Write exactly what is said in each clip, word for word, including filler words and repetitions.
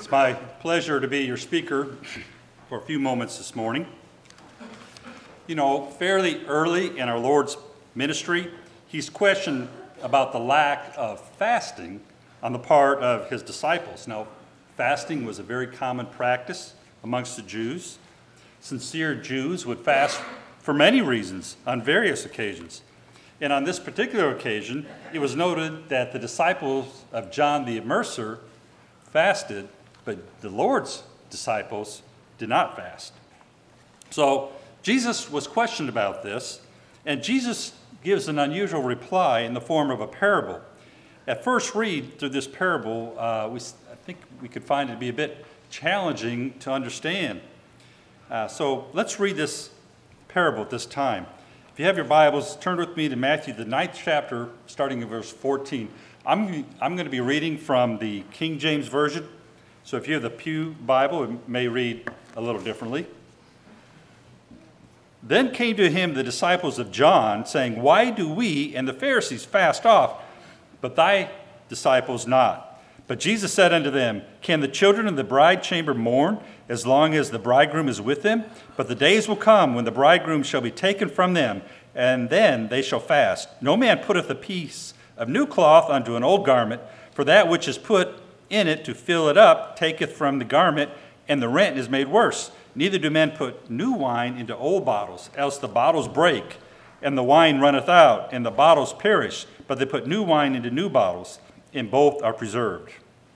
It's my pleasure to be your speaker for a few moments this morning. You know, fairly early in our Lord's ministry, he's questioned about the lack of fasting on the part of his disciples. Now, fasting was a very common practice amongst the Jews. Sincere Jews would fast for many reasons on various occasions. And on this particular occasion, it was noted that the disciples of John the Immerser fasted, but the Lord's disciples did not fast. So Jesus was questioned about this, and Jesus gives an unusual reply in the form of a parable. At first read through this parable, uh, we, I think we could find it to be a bit challenging to understand. Uh, so let's read this parable at this time. If you have your Bibles, turn with me to Matthew, the ninth chapter, starting in verse fourteen. I'm, I'm going to be reading from the King James Version. So if you have the Pew Bible, it may read a little differently. Then came to him the disciples of John, saying, "Why do we and the Pharisees fast oft, but thy disciples not?" But Jesus said unto them, "Can the children of the bride chamber mourn as long as the bridegroom is with them? But the days will come when the bridegroom shall be taken from them, and then they shall fast. No man putteth a piece of new cloth unto an old garment, for that which is put in it to fill it up taketh from the garment, and the rent is made worse. Neither do men put new wine into old bottles, else the bottles break, and the wine runneth out, and the bottles perish. But they put new wine into new bottles, and both are preserved."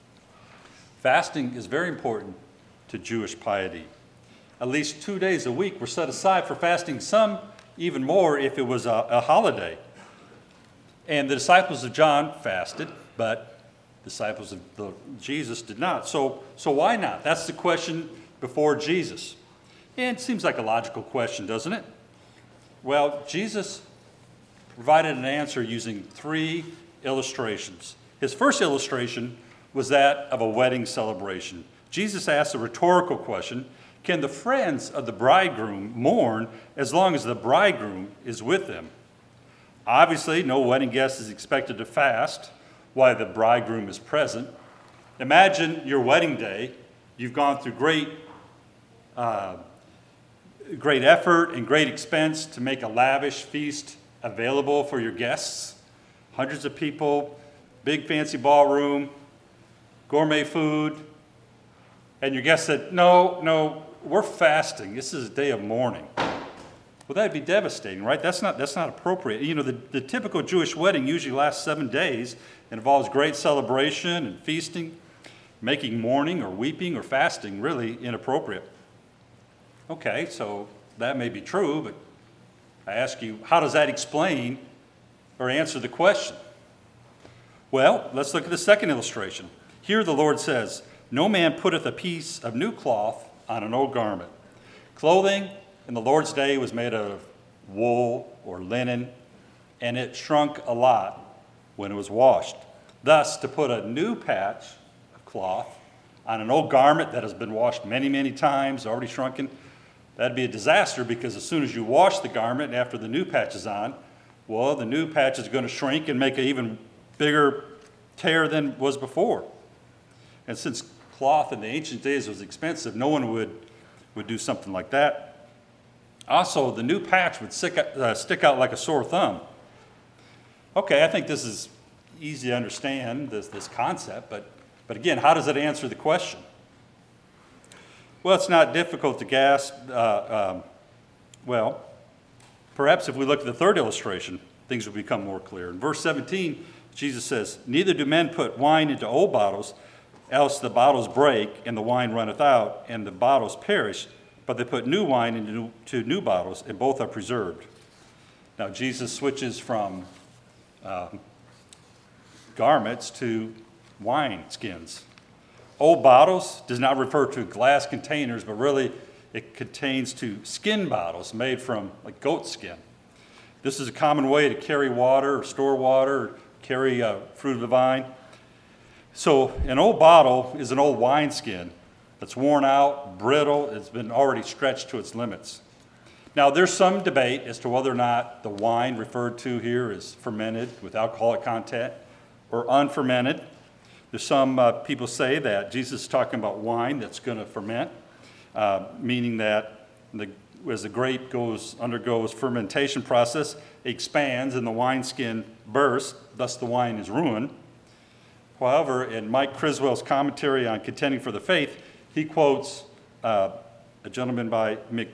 Fasting is very important to Jewish piety. At least two days a week were set aside for fasting, some even more if it was a, a holiday. And the disciples of John fasted, but disciples of the, Jesus did not. So, so why not? That's the question before Jesus. And it seems like a logical question, doesn't it? Well, Jesus provided an answer using three illustrations. His first illustration was that of a wedding celebration. Jesus asked a rhetorical question: can the friends of the bridegroom mourn as long as the bridegroom is with them? Obviously, no wedding guest is expected to fast while the bridegroom is present. Imagine your wedding day. You've gone through great, uh, great effort and great expense to make a lavish feast available for your guests. Hundreds of people, big fancy ballroom, gourmet food. And your guest said, no, no, we're fasting. This is a day of mourning. Well, that'd be devastating, right? That's not that's not appropriate. You know, the, the typical Jewish wedding usually lasts seven days. It involves great celebration and feasting. Making mourning or weeping or fasting really inappropriate. Okay, so that may be true, but I ask you, how does that explain or answer the question? Well, let's look at the second illustration. Here the Lord says, "No man putteth a piece of new cloth on an old garment." Clothing in the Lord's day was made of wool or linen, and it shrunk a lot when it was washed. Thus, to put a new patch of cloth on an old garment that has been washed many, many times, already shrunken, that'd be a disaster, because as soon as you wash the garment after the new patch is on, well, the new patch is going to shrink and make an even bigger tear than was before. And since cloth in the ancient days was expensive, no one would, would do something like that. Also, the new patch would stick, uh, stick out like a sore thumb. Okay, I think this is easy to understand, this, this concept, but, but again, how does it answer the question? Well, it's not difficult to grasp. Uh, um, well, perhaps if we look at the third illustration, things will become more clear. In verse seventeen, Jesus says, "Neither do men put wine into old bottles, else the bottles break, and the wine runneth out, and the bottles perish. But they put new wine into new, to new bottles, and both are preserved." Now, Jesus switches from uh, garments to wine skins. Old bottles does not refer to glass containers, but really it contains to skin bottles made from like goat skin. This is a common way to carry water or store water or carry uh, fruit of the vine. So an old bottle is an old wineskin that's worn out, brittle, it's been already stretched to its limits. Now, there's some debate as to whether or not the wine referred to here is fermented with alcoholic content or unfermented. There's some uh, people say that Jesus is talking about wine that's going to ferment, uh, meaning that the, as the grape goes undergoes fermentation process, it expands and the wineskin bursts, thus the wine is ruined. However, in Mike Criswell's commentary on Contending for the Faith, he quotes uh, a gentleman by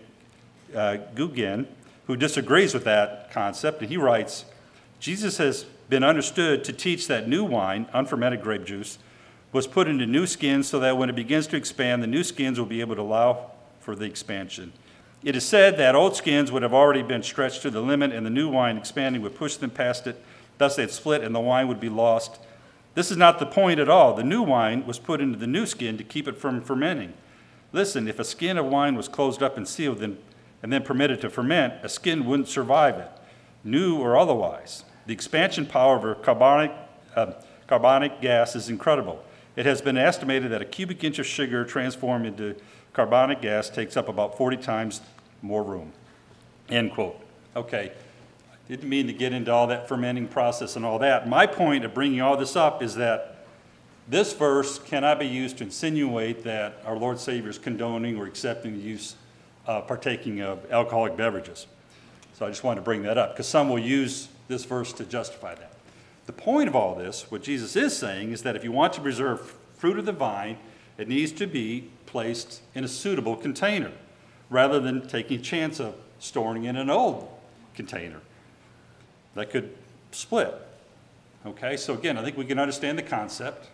McGugan who disagrees with that concept, and he writes, Jesus has been understood to teach that new wine, unfermented grape juice, was put into new skins so that when it begins to expand, the new skins will be able to allow for the expansion. It is said that old skins would have already been stretched to the limit, and the new wine expanding would push them past it. Thus they'd split, and the wine would be lost. This is not the point at all. The new wine was put into the new skin to keep it from fermenting. Listen, if a skin of wine was closed up and sealed and, and then permitted to ferment, a skin wouldn't survive it, new or otherwise. The expansion power of a carbonic, uh, carbonic gas is incredible. It has been estimated that a cubic inch of sugar transformed into carbonic gas takes up about forty times more room. End quote. Okay, I didn't mean to get into all that fermenting process and all that. My point of bringing all this up is that this verse cannot be used to insinuate that our Lord Savior is condoning or accepting the use, uh, partaking of alcoholic beverages. So I just wanted to bring that up because some will use this verse to justify that. The point of all this, what Jesus is saying, is that if you want to preserve fruit of the vine, it needs to be placed in a suitable container rather than taking a chance of storing in an old container that could split. Okay, so again, I think we can understand the concept.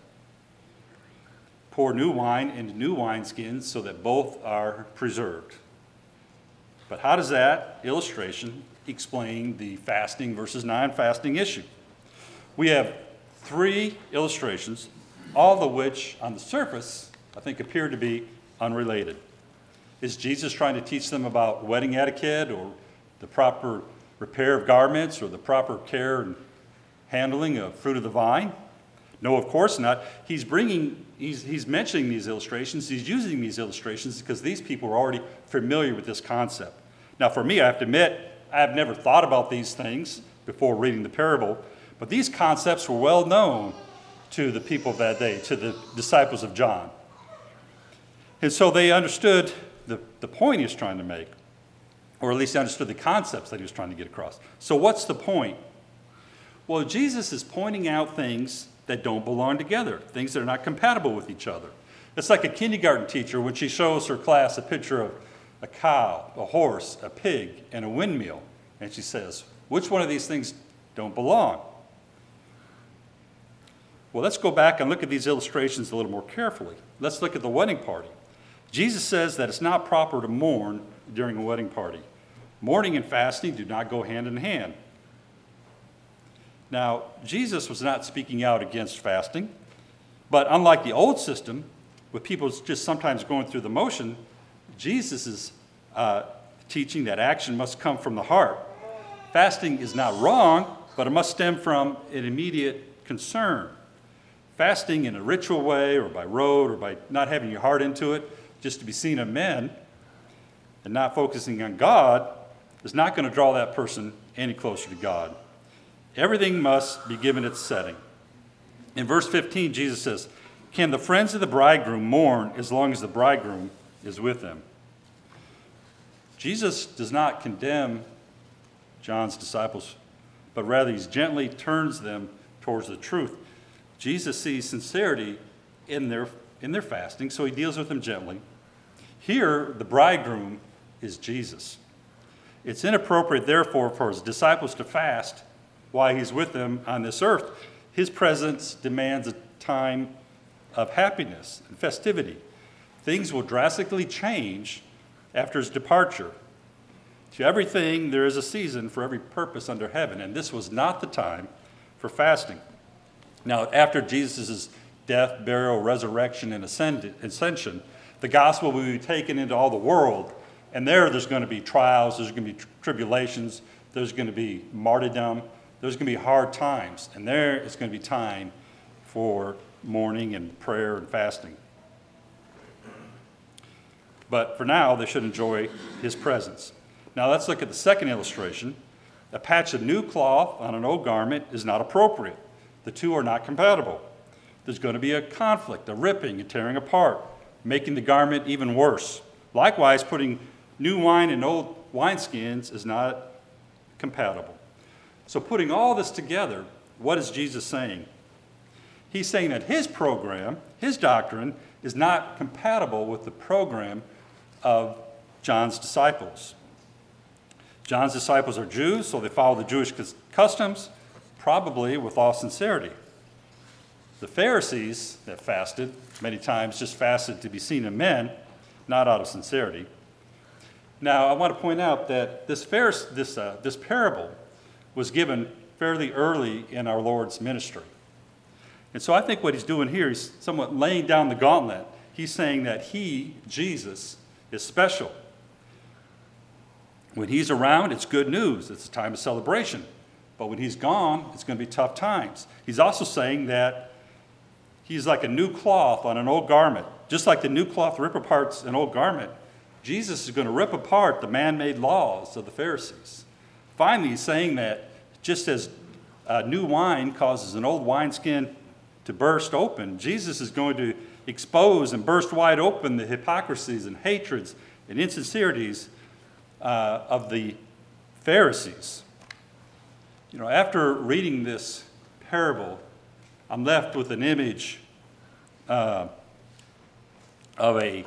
Pour new wine into new wineskins so that both are preserved. But how does that illustration explain the fasting versus non-fasting issue? We have three illustrations, all of which on the surface I think appear to be unrelated. Is Jesus trying to teach them about wedding etiquette or the proper repair of garments or the proper care and handling of fruit of the vine? No, of course not. He's bringing, he's, he's mentioning these illustrations, he's using these illustrations because these people are already familiar with this concept. Now for me, I have to admit, I have never thought about these things before reading the parable, but these concepts were well known to the people of that day, to the disciples of John. And so they understood the, the point he was trying to make, or at least they understood the concepts that he was trying to get across. So what's the point? Well, Jesus is pointing out things that don't belong together, things that are not compatible with each other. It's like a kindergarten teacher when she shows her class a picture of a cow, a horse, a pig, and a windmill. And she says, which one of these things don't belong? Well, let's go back and look at these illustrations a little more carefully. Let's look at the wedding party. Jesus says that it's not proper to mourn during a wedding party. Mourning and fasting do not go hand in hand. Now, Jesus was not speaking out against fasting, but unlike the old system, with people just sometimes going through the motion, Jesus is uh, teaching that action must come from the heart. Fasting is not wrong, but it must stem from an immediate concern. Fasting in a ritual way or by rote or by not having your heart into it, just to be seen of men and not focusing on God, is not going to draw that person any closer to God. Everything must be given its setting. In verse fifteen, Jesus says, "Can the friends of the bridegroom mourn as long as the bridegroom is with them?" Jesus does not condemn John's disciples, but rather he gently turns them towards the truth. Jesus sees sincerity in their, in their fasting, so he deals with them gently. Here, the bridegroom is Jesus. It's inappropriate, therefore, for his disciples to fast while he's with them on this earth. His presence demands a time of happiness and festivity. Things will drastically change after his departure. To everything, there is a season for every purpose under heaven, and this was not the time for fasting. Now, after Jesus' death, burial, resurrection, and ascension, the gospel will be taken into all the world, and there there's going to be trials, there's going to be tribulations, there's going to be martyrdom, there's going to be hard times, and there is going to be time for mourning and prayer and fasting. But for now, they should enjoy his presence. Now let's look at the second illustration. A patch of new cloth on an old garment is not appropriate. The two are not compatible. There's going to be a conflict, a ripping and tearing apart, making the garment even worse. Likewise, putting new wine in old wineskins is not compatible. So putting all this together, what is Jesus saying? He's saying that his program, his doctrine, is not compatible with the program of John's disciples. John's disciples are Jews, so they follow the Jewish customs, probably with all sincerity. The Pharisees that fasted, many times just fasted to be seen of men, not out of sincerity. Now, I want to point out that this, Pharise- this, uh, this parable was given fairly early in our Lord's ministry. And so I think what he's doing here, he's somewhat laying down the gauntlet. He's saying that he, Jesus, is special. When he's around, it's good news. It's a time of celebration. But when he's gone, it's going to be tough times. He's also saying that he's like a new cloth on an old garment. Just like the new cloth rip apart an old garment, Jesus is going to rip apart the man-made laws of the Pharisees. Finally, he's saying that just as uh, new wine causes an old wineskin to burst open, Jesus is going to expose and burst wide open the hypocrisies and hatreds and insincerities uh, of the Pharisees. You know, after reading this parable, I'm left with an image uh, of a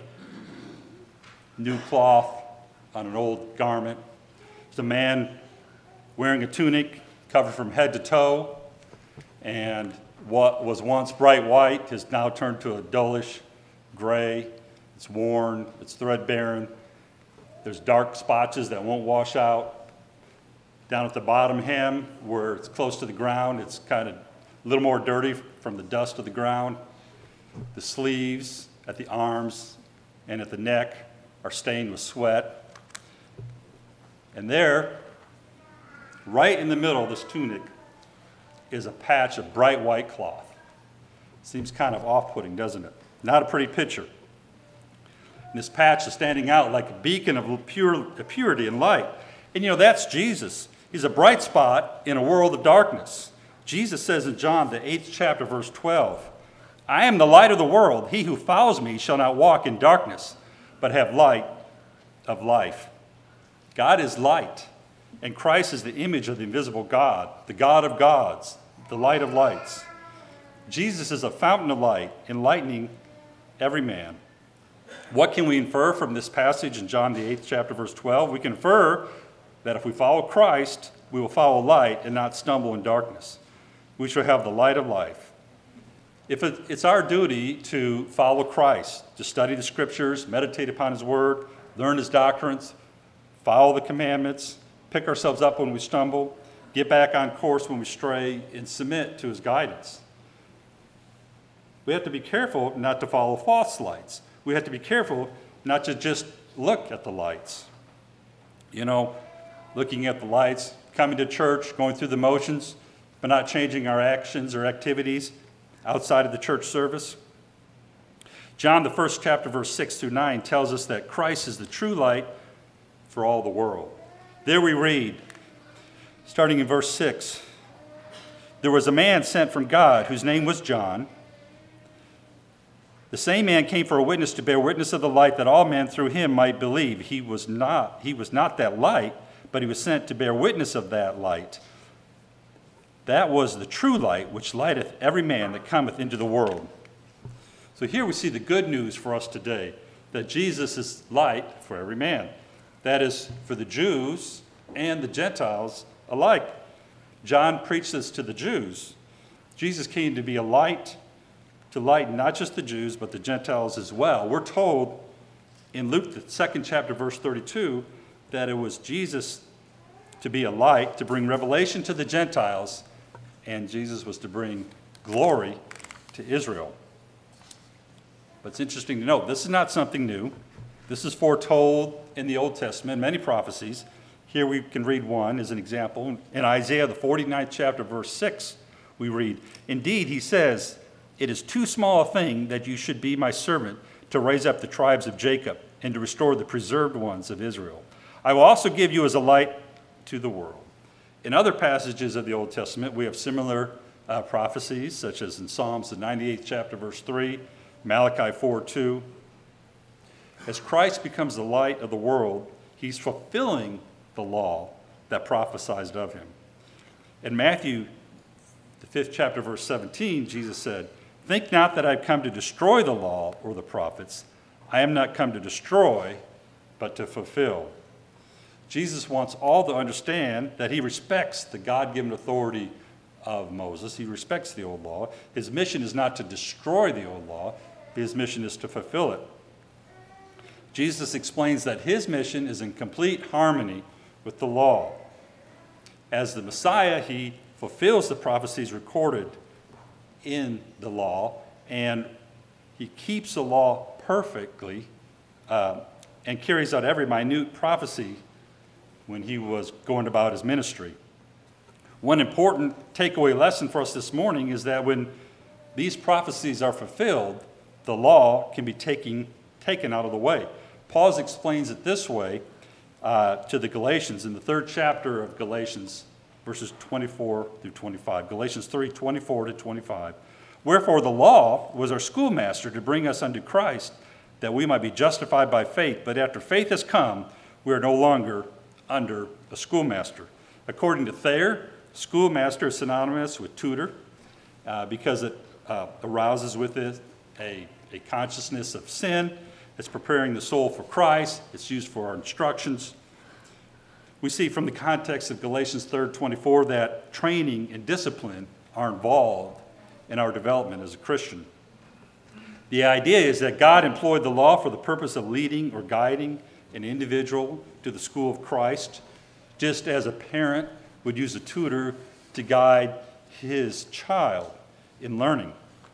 new cloth on an old garment. It's a man wearing a tunic covered from head to toe, and what was once bright white has now turned to a dullish gray. It's worn, it's threadbare. There's dark spotches that won't wash out. Down at the bottom hem, where it's close to the ground, it's kind of a little more dirty from the dust of the ground. The sleeves at the arms and at the neck are stained with sweat. And there, right in the middle of this tunic, is a patch of bright white cloth. Seems kind of off-putting, doesn't it? Not a pretty picture. And this patch is standing out like a beacon of pure, purity and light. And you know, that's Jesus. He's a bright spot in a world of darkness. Jesus says in John, the eighth chapter, verse twelve, I am the light of the world. He who follows me shall not walk in darkness, but have light of life. God is light, and Christ is the image of the invisible God, the God of gods, the light of lights. Jesus is a fountain of light, enlightening every man. What can we infer from this passage in John, the eighth chapter, verse twelve? We can infer that if we follow Christ, we will follow light and not stumble in darkness. We shall have the light of life. If it's our duty to follow Christ, to study the scriptures, meditate upon his word, learn his doctrines, follow the commandments, pick ourselves up when we stumble, get back on course when we stray, and submit to his guidance. We have to be careful not to follow false lights. We have to be careful not to just look at the lights. You know, looking at the lights, coming to church, going through the motions, but not changing our actions or activities outside of the church service. John, the first chapter, verse six through nine, tells us that Christ is the true light for all the world. There we read, starting in verse six, there was a man sent from God whose name was John. The same man came for a witness to bear witness of the light, that all men through him might believe. He was not, he was not that light, but he was sent to bear witness of that light. That was the true light, which lighteth every man that cometh into the world. So here we see the good news for us today, that Jesus is light for every man. That is for the Jews and the Gentiles alike. John preached this to the Jews. Jesus came to be a light, to lighten not just the Jews, but the Gentiles as well. We're told in Luke, the second chapter, verse thirty-two, that it was Jesus to be a light, to bring revelation to the Gentiles, and Jesus was to bring glory to Israel. But it's interesting to note, this is not something new. This is foretold in the Old Testament, many prophecies. Here we can read one as an example. In Isaiah, the forty-ninth chapter, verse six, we read, Indeed, he says, it is too small a thing that you should be my servant to raise up the tribes of Jacob and to restore the preserved ones of Israel. I will also give you as a light to the world. In other passages of the Old Testament, we have similar uh, prophecies, such as in Psalms, the ninety-eighth chapter, verse three, Malachi four two. As Christ becomes the light of the world, he's fulfilling the law that prophesied of him. In Matthew, the fifth chapter, verse seventeen, Jesus said, "Think not that I've come to destroy the law or the prophets. I am not come to destroy, but to fulfill." Jesus wants all to understand that he respects the God-given authority of Moses. He respects the old law. His mission is not to destroy the old law. His mission is to fulfill it. Jesus explains that his mission is in complete harmony with the law. As the Messiah, he fulfills the prophecies recorded in the law, and he keeps the law perfectly uh, and carries out every minute prophecy when he was going about his ministry. One important takeaway lesson for us this morning is that when these prophecies are fulfilled, the law can be taken, taken out of the way. Paul explains it this way uh, to the Galatians in the third chapter of Galatians, verses twenty-four through twenty-five. Galatians three, twenty-four to twenty-five. "Wherefore the law was our schoolmaster to bring us unto Christ, that we might be justified by faith. But after faith has come, we are no longer under a schoolmaster." According to Thayer, schoolmaster is synonymous with tutor uh, because it uh, arouses with it a, a consciousness of sin. It's preparing the soul for Christ. It's used for our instructions. We see from the context of Galatians three twenty-four that training and discipline are involved in our development as a Christian. The idea is that God employed the law for the purpose of leading or guiding an individual to the school of Christ, just as a parent would use a tutor to guide his child in learning.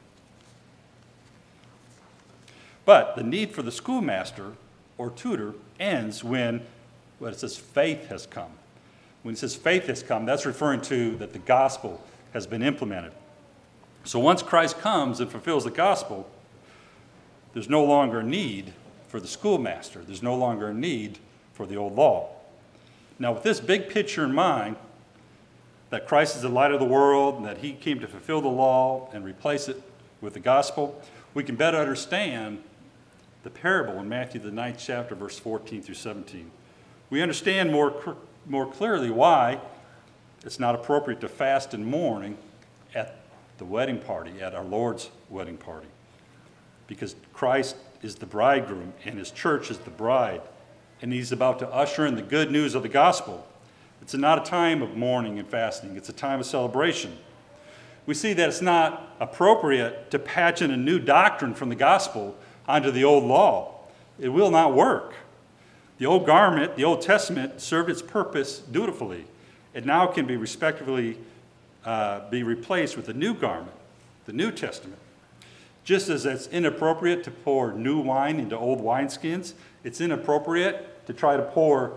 But the need for the schoolmaster or tutor ends when, when it says faith has come. When it says faith has come, that's referring to that the gospel has been implemented. So once Christ comes and fulfills the gospel, there's no longer a need for the schoolmaster. There's no longer a need for the old law. Now, with this big picture in mind, that Christ is the light of the world and that he came to fulfill the law and replace it with the gospel, we can better understand the parable in Matthew, the ninth chapter, verse fourteen through seventeen. We understand more, more clearly why it's not appropriate to fast and mourn at the wedding party, at our Lord's wedding party. Because Christ is the bridegroom and his church is the bride, and he's about to usher in the good news of the gospel. It's not a time of mourning and fasting. It's a time of celebration. We see that it's not appropriate to patch in a new doctrine from the gospel onto the old law. It will not work. The old garment, the Old Testament, served its purpose dutifully. It now can be respectively uh, be replaced with a new garment, the New Testament. Just as it's inappropriate to pour new wine into old wineskins, it's inappropriate to try to pour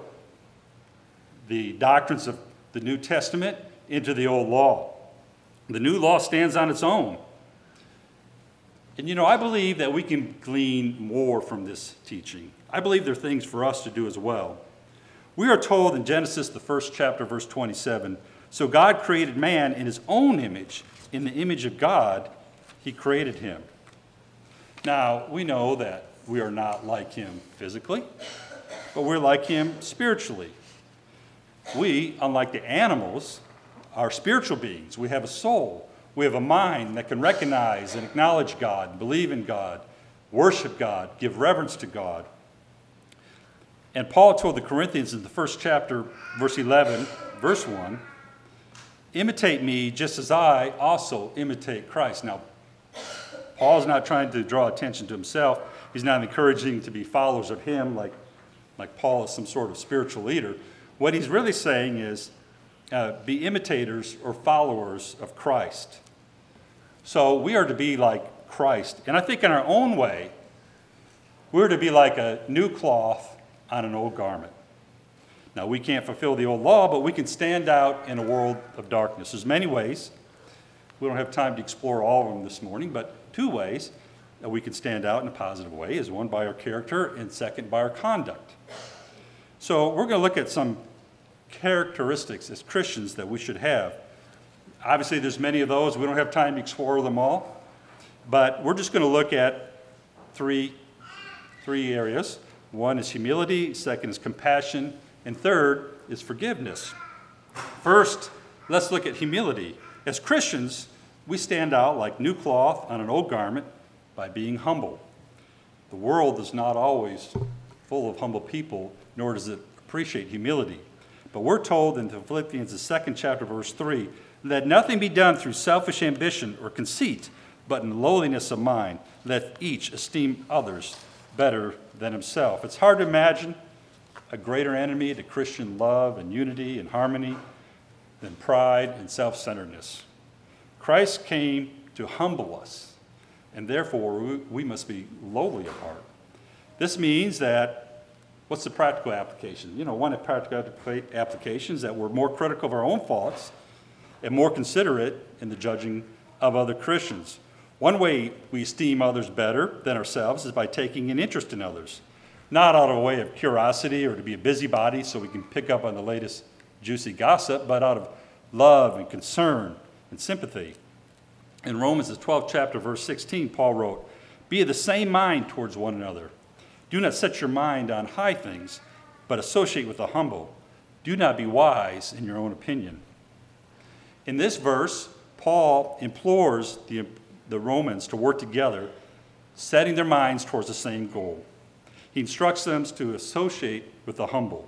the doctrines of the New Testament into the old law. The new law stands on its own. And you know, I believe that we can glean more from this teaching. I believe there are things for us to do as well. We are told in Genesis, the first chapter, verse twenty-seven, "So God created man in his own image. In the image of God, he created him." Now, we know that we are not like him physically, but we're like him spiritually. We, unlike the animals, are spiritual beings. We have a soul. We have a mind that can recognize and acknowledge God, believe in God, worship God, give reverence to God. And Paul told the Corinthians in the first chapter, verse eleven, verse one, "Imitate me just as I also imitate Christ." Now, Paul's not trying to draw attention to himself. He's not encouraging to be followers of him like, like Paul is some sort of spiritual leader. What he's really saying is uh, be imitators or followers of Christ. So we are to be like Christ. And I think in our own way, we're to be like a new cloth on an old garment. Now, we can't fulfill the old law, but we can stand out in a world of darkness. There's many ways. We don't have time to explore all of them this morning, but two ways that we can stand out in a positive way is one by our character and second by our conduct. So we're going to look at some characteristics as Christians that we should have Obviously, there's many of those. We don't have time to explore them all. But we're just going to look at three, three areas. One is humility, second is compassion, and third is forgiveness. First, let's look at humility. As Christians, we stand out like new cloth on an old garment by being humble. The world is not always full of humble people, nor does it appreciate humility. But we're told in Philippians, the second chapter, verse three, let nothing be done through selfish ambition or conceit, but in lowliness of mind, let each esteem others better than himself. It's hard to imagine a greater enemy to Christian love and unity and harmony than pride and self-centeredness. Christ came to humble us, and therefore we, we must be lowly of heart. This means that, what's the practical application? You know, one of the practical applications that we're more critical of our own faults and more considerate in the judging of other Christians. One way we esteem others better than ourselves is by taking an interest in others, not out of a way of curiosity or to be a busybody so we can pick up on the latest juicy gossip, but out of love and concern and sympathy. In Romans, the twelfth chapter, verse sixteen, Paul wrote, be of the same mind towards one another. Do not set your mind on high things, but associate with the humble. Do not be wise in your own opinion. In this verse, Paul implores the, the Romans to work together, setting their minds towards the same goal. He instructs them to associate with the humble.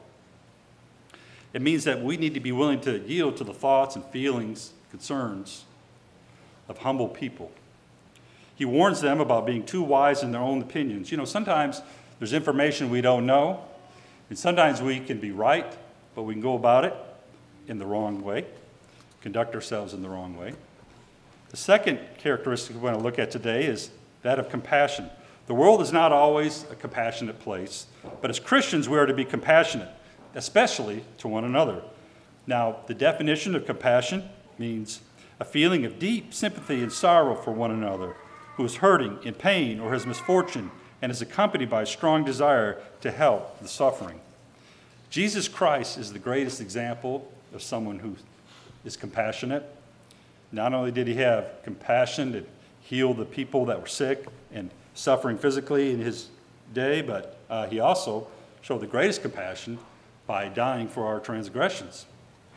It means that we need to be willing to yield to the thoughts and feelings, concerns of humble people. He warns them about being too wise in their own opinions. You know, sometimes there's information we don't know, and sometimes we can be right, but we can go about it in the wrong way, conduct ourselves in the wrong way. The second characteristic we want to look at today is that of compassion. The world is not always a compassionate place, but as Christians we are to be compassionate, especially to one another. Now, the definition of compassion means a feeling of deep sympathy and sorrow for one another who is hurting, in pain, or has misfortune, and is accompanied by a strong desire to help the suffering. Jesus Christ is the greatest example of someone who is compassionate. Not only did he have compassion to heal the people that were sick and suffering physically in his day, but uh, he also showed the greatest compassion by dying for our transgressions.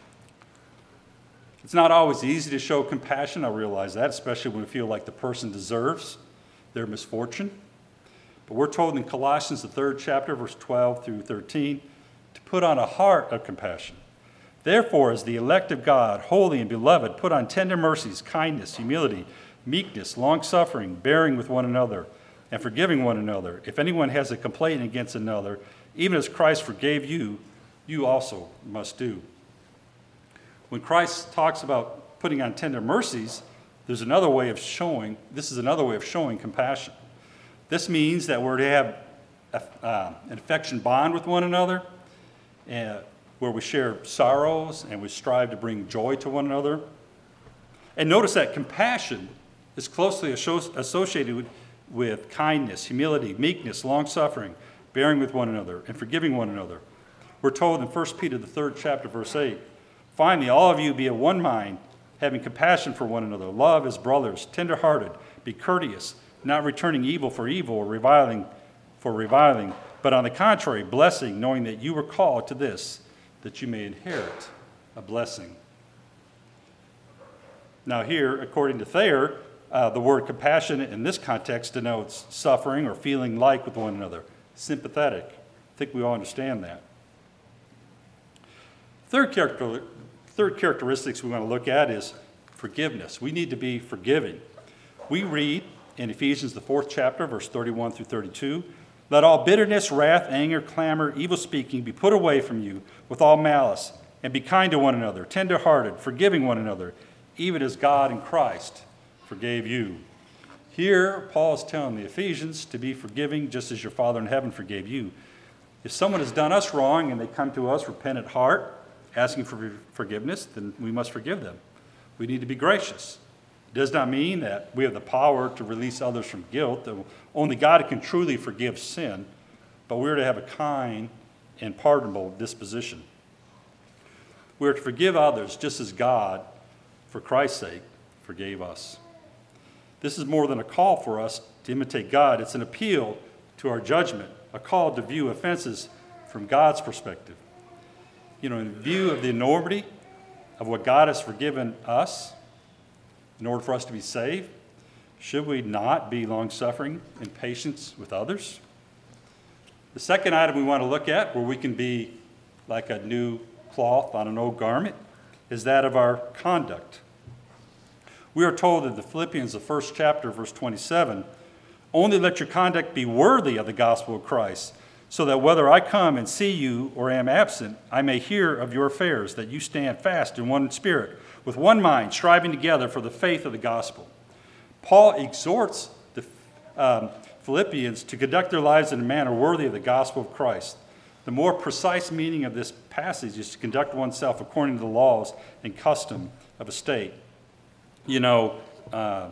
It's not always easy to show compassion, I realize that, especially when we feel like the person deserves their misfortune. But we're told in Colossians, the third chapter, verse twelve through thirteen, to put on a heart of compassion. Therefore, as the elect of God, holy and beloved, put on tender mercies, kindness, humility, meekness, long-suffering, bearing with one another, and forgiving one another. If anyone has a complaint against another, even as Christ forgave you, you also must do. When Christ talks about putting on tender mercies, there's another way of showing, this is another way of showing compassion. This means that we're to have a, uh, an affection bond with one another, uh, where we share sorrows and we strive to bring joy to one another. And notice that compassion is closely associated with, with kindness, humility, meekness, long-suffering, bearing with one another, and forgiving one another. We're told in First Peter, the third chapter, verse eight, finally, all of you be of one mind, having compassion for one another. Love as brothers, tender-hearted, be courteous, not returning evil for evil or reviling for reviling, but on the contrary, blessing, knowing that you were called to this, that you may inherit a blessing. Now here, according to Thayer, uh, the word compassionate in this context denotes suffering or feeling like with one another, sympathetic. I think we all understand that. Third character, third characteristics we want to look at is forgiveness. We need to be forgiving. We read in Ephesians, the fourth chapter, verse thirty-one through thirty-two, let all bitterness, wrath, anger, clamor, evil speaking be put away from you with all malice, and be kind to one another, tender-hearted, forgiving one another, even as God in Christ forgave you. Here, Paul is telling the Ephesians to be forgiving just as your Father in heaven forgave you. If someone has done us wrong and they come to us repentant heart, asking for forgiveness, then we must forgive them. We need to be gracious. It does not mean that we have the power to release others from guilt. Only God can truly forgive sin, but we are to have a kind and pardonable disposition. We are to forgive others just as God for Christ's sake, forgave us. This is more than a call for us to imitate God. It's an appeal to our judgment, a call to view offenses from God's perspective. You know, in view of the enormity of what God has forgiven us in order for us to be saved, should we not be long-suffering and patient with others? The second item we want to look at, where we can be like a new cloth on an old garment, is that of our conduct. We are told in the Philippians, the first chapter, verse twenty-seven, only let your conduct be worthy of the gospel of Christ, so that whether I come and see you or am absent, I may hear of your affairs, that you stand fast in one spirit, with one mind, striving together for the faith of the gospel. Paul exhorts the um, Philippians to conduct their lives in a manner worthy of the gospel of Christ. The more precise meaning of this passage is to conduct oneself according to the laws and custom of a state. You know, uh,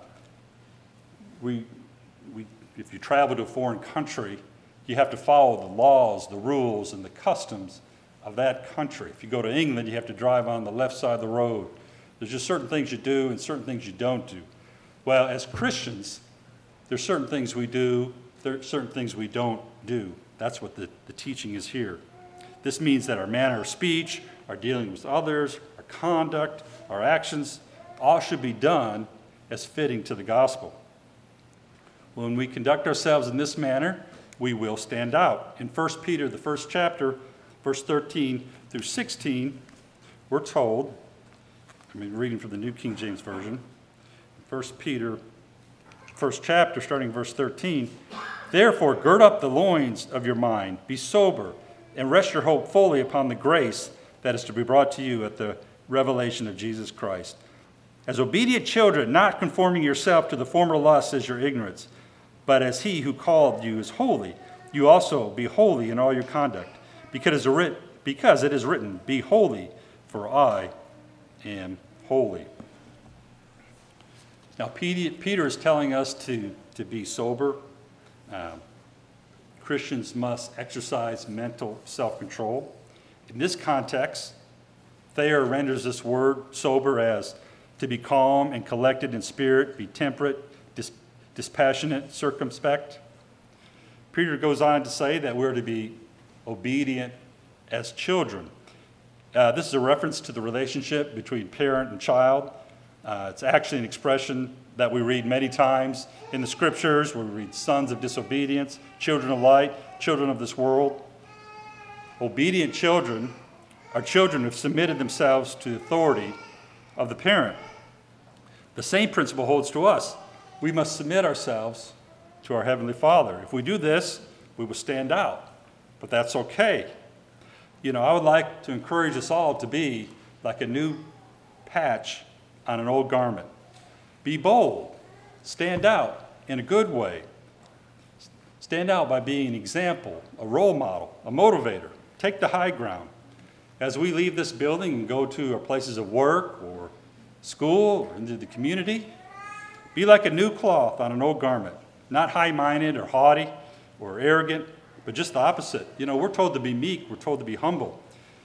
we, we, if you travel to a foreign country, you have to follow the laws, the rules, and the customs of that country. If you go to England, you have to drive on the left side of the road. There's just certain things you do and certain things you don't do. Well, as Christians, there's certain things we do, there's certain things we don't do. That's what the, the teaching is here. This means that our manner of speech, our dealing with others, our conduct, our actions, all should be done as fitting to the gospel. When we conduct ourselves in this manner, we will stand out. In First Peter, the first chapter, verse thirteen through sixteen, we're told, I mean, reading from the New King James Version, First Peter, first chapter, starting verse thirteen, therefore gird up the loins of your mind, be sober, and rest your hope fully upon the grace that is to be brought to you at the revelation of Jesus Christ. As obedient children, not conforming yourself to the former lusts as your ignorance, but as he who called you is holy, you also be holy in all your conduct, because it is written, be holy, for I am holy. Now, Peter is telling us to, to be sober. Um, Christians must exercise mental self-control. In this context, Thayer renders this word sober as to be calm and collected in spirit, be temperate, dis- dispassionate, circumspect. Peter goes on to say that we're to be obedient as children. Uh, this is a reference to the relationship between parent and child. Uh, it's actually an expression that we read many times in the scriptures, where we read sons of disobedience, children of light, children of this world. Obedient children are children who have submitted themselves to the authority of the parent. The same principle holds to us. We must submit ourselves to our Heavenly Father. If we do this, we will stand out, but that's okay. You know, I would like to encourage us all to be like a new patch on an old garment. Be bold. Stand out in a good way. Stand out by being an example, a role model, a motivator. Take the high ground. As we leave this building and go to our places of work or school or into the community, be like a new cloth on an old garment, not high-minded or haughty or arrogant, but just the opposite. You know, we're told to be meek, we're told to be humble.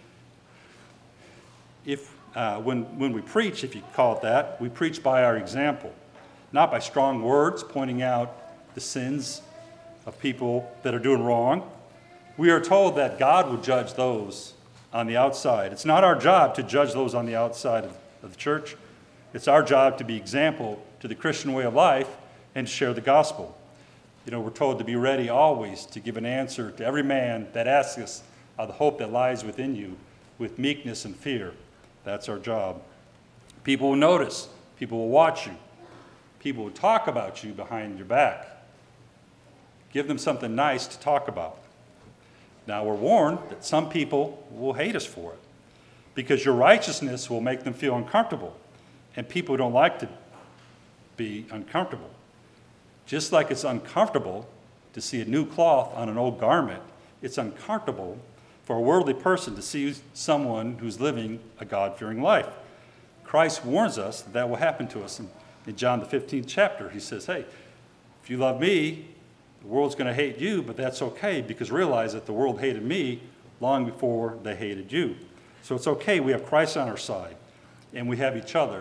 If uh, when, when we preach, if you call it that, we preach by our example, not by strong words pointing out the sins of people that are doing wrong. We are told that God will judge those on the outside. It's not our job to judge those on the outside of, of the church. It's our job to be example to the Christian way of life and to share the gospel. You know, we're told to be ready always to give an answer to every man that asks us of the hope that lies within you with meekness and fear. That's our job. People will notice. People will watch you. People will talk about you behind your back. Give them something nice to talk about. Now, we're warned that some people will hate us for it because your righteousness will make them feel uncomfortable, and people don't like to be uncomfortable. Just like it's uncomfortable to see a new cloth on an old garment, it's uncomfortable for a worldly person to see someone who's living a God-fearing life. Christ warns us that, that will happen to us in, in John the fifteenth chapter. He says, hey, if you love me, the world's going to hate you, but that's okay, because realize that the world hated me long before they hated you. So it's okay. We have Christ on our side, and we have each other,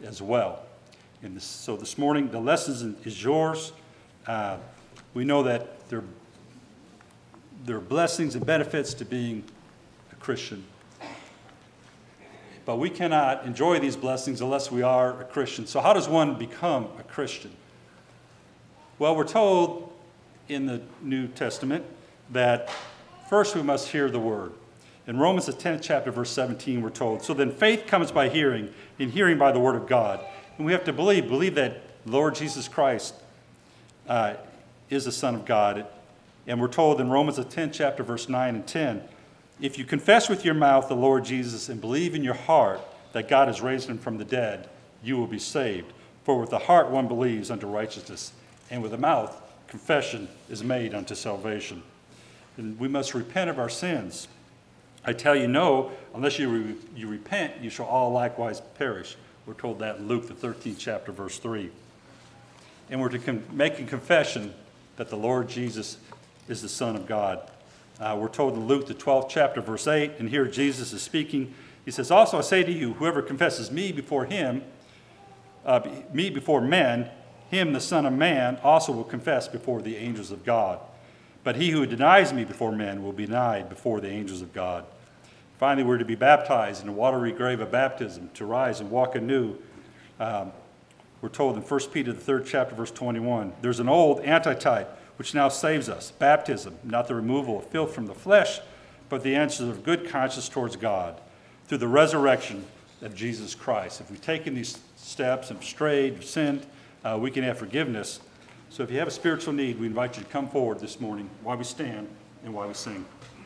as well. And this, so this morning, the lesson is yours. Uh, we know that there, there are blessings and benefits to being a Christian. But we cannot enjoy these blessings unless we are a Christian. So how does one become a Christian? Well, we're told in the New Testament that first we must hear the word. In Romans, the tenth chapter, verse seventeen, we're told, so then faith comes by hearing, and hearing by the word of God. And we have to believe, believe that Lord Jesus Christ uh, is the Son of God. And we're told in Romans, the tenth chapter, verse nine and ten, if you confess with your mouth the Lord Jesus and believe in your heart that God has raised him from the dead, you will be saved. For with the heart one believes unto righteousness, and with the mouth confession is made unto salvation. And we must repent of our sins. I tell you, no, unless you, re- you repent, you shall all likewise perish. We're told that in Luke, the thirteenth chapter, verse three. And we're to con- make a confession that the Lord Jesus is the Son of God. Uh, we're told in Luke, the twelfth chapter, verse eight, and here Jesus is speaking. He says, also I say to you, whoever confesses me before him, uh, me before men, him, the Son of Man, also will confess before the angels of God. But he who denies me before men will be denied before the angels of God. Finally, we're to be baptized in the watery grave of baptism, to rise and walk anew. Um, we're told in First Peter, the third chapter, verse twenty-one, there's an old antitype which now saves us, baptism, not the removal of filth from the flesh, but the answers of good conscience towards God through the resurrection of Jesus Christ. If we've taken these steps and strayed, sinned, uh, we can have forgiveness. So if you have a spiritual need, we invite you to come forward this morning while we stand and while we sing.